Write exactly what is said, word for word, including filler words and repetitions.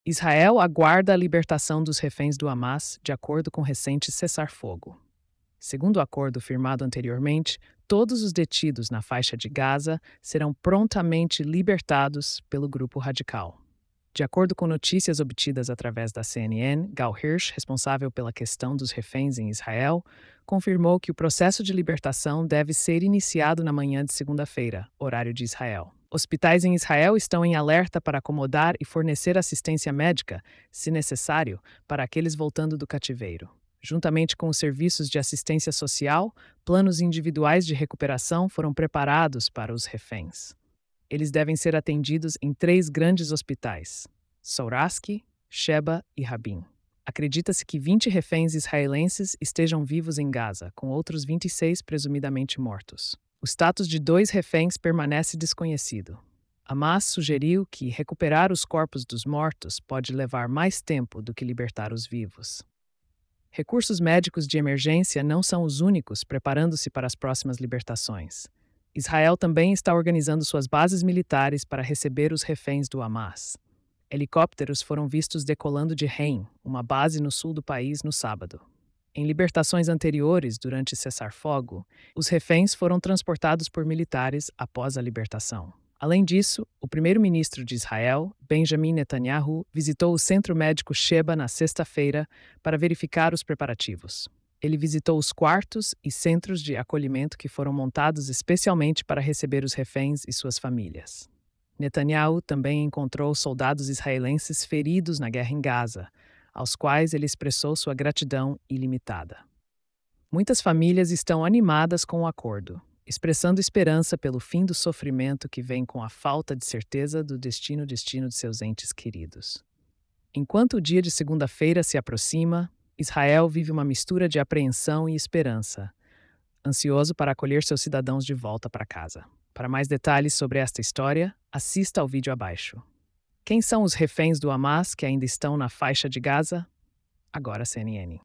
Israel aguarda a libertação dos reféns do Hamas, de acordo com recente cessar-fogo. Segundo o acordo firmado anteriormente, todos os detidos na faixa de Gaza serão prontamente libertados pelo grupo radical. De acordo com notícias obtidas através da C N N, Gal Hirsch, responsável pela questão dos reféns em Israel, confirmou que o processo de libertação deve ser iniciado na manhã de segunda-feira, horário de Israel. Hospitais em Israel estão em alerta para acomodar e fornecer assistência médica, se necessário, para aqueles voltando do cativeiro. Juntamente com os serviços de assistência social, planos individuais de recuperação foram preparados para os reféns. Eles devem ser atendidos em três grandes hospitais: Souraski, Sheba e Rabin. Acredita-se que vinte reféns israelenses estejam vivos em Gaza, com outros vinte e seis presumidamente mortos. O status de dois reféns permanece desconhecido. Hamas sugeriu que recuperar os corpos dos mortos pode levar mais tempo do que libertar os vivos. Recursos médicos de emergência não são os únicos preparando-se para as próximas libertações. Israel também está organizando suas bases militares para receber os reféns do Hamas. Helicópteros foram vistos decolando de Rein, uma base no sul do país, no sábado. Em libertações anteriores, durante cessar-fogo, os reféns foram transportados por militares após a libertação. Além disso, o primeiro-ministro de Israel, Benjamin Netanyahu, visitou o centro médico Sheba na sexta-feira para verificar os preparativos. Ele visitou os quartos e centros de acolhimento que foram montados especialmente para receber os reféns e suas famílias. Netanyahu também encontrou soldados israelenses feridos na guerra em Gaza, aos quais ele expressou sua gratidão ilimitada. Muitas famílias estão animadas com o acordo, expressando esperança pelo fim do sofrimento que vem com a falta de certeza do destino destino de seus entes queridos. Enquanto o dia de segunda-feira se aproxima, Israel vive uma mistura de apreensão e esperança, ansioso para acolher seus cidadãos de volta para casa. Para mais detalhes sobre esta história, assista ao vídeo abaixo. Quem são os reféns do Hamas que ainda estão na faixa de Gaza? Agora C N N.